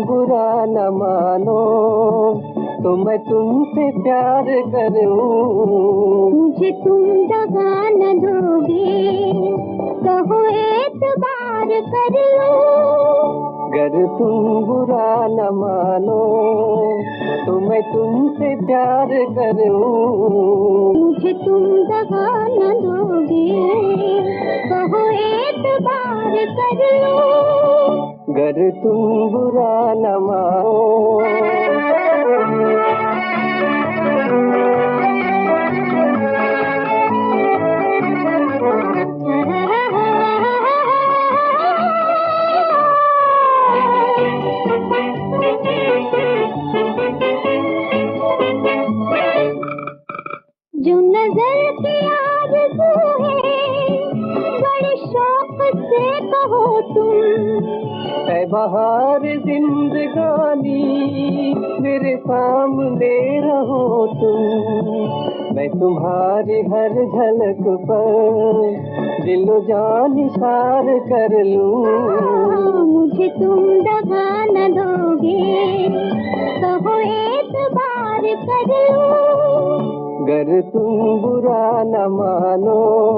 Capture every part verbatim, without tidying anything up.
बुरा न मानो तो मैं तुमसे प्यार करूं। मुझे तुम दगा न दोगे, कहो एतबार कर लो। गर तुम बुरा न मानो तो मैं तुमसे प्यार करूं। मुझे तुम दगा न दोगे, कहो एतबार कर लो। गर तुम बुरा न मानो। जो नजर की आरज़ू है बड़े शौक से कहो तुम। ऐ बहार जिंदगानी मेरे सामने रहो तुम। मैं तुम्हारी हर झलक पर दिलो जान इशार कर लूं। मुझे तुम दगा न दोगे, कहो एतबार कर लो। गर तुम बुरा न मानो।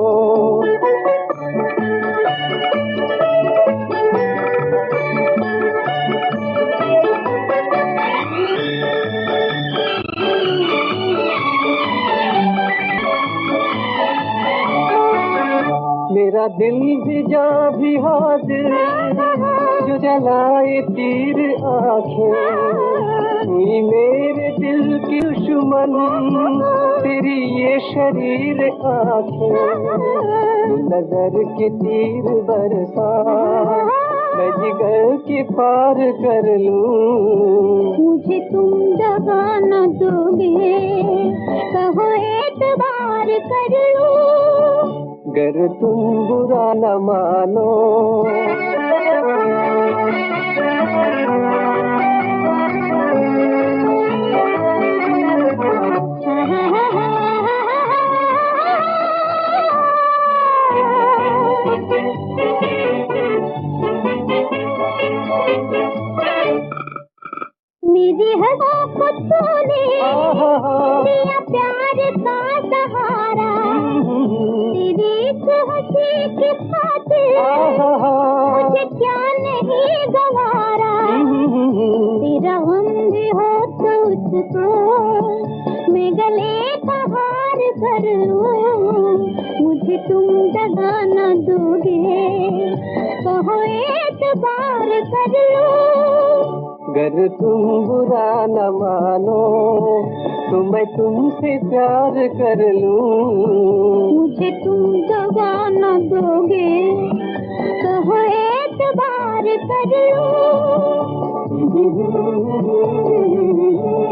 मेरा दिल भी जा भी हाजिर जो जलाए तीर आंखें। हुई मेरे दिल की दुश्मन तेरी ये शरीर आंखें। नजर के तीर बरसा मैं जिगर के पार कर लूं। मुझे तुम दगा न दोगे, कहो एतबार कर लो। गर तुम बुरा न मानो। मेरी हवा को तूने दिया प्यार का सहारा। तेरी एक हंसी के खातिर मुझे क्या नहीं गवारा। तेरा गम भी हो तो उसको मैं गले का हार कर लूं। मुझे तुम दगा न दोगे, कहो एतबार कर लो। गर तुम बुरा न मानो तो मैं तुमसे प्यार कर लूं। मुझे तुम दगा न दोगे, कहो एतबार कर लो।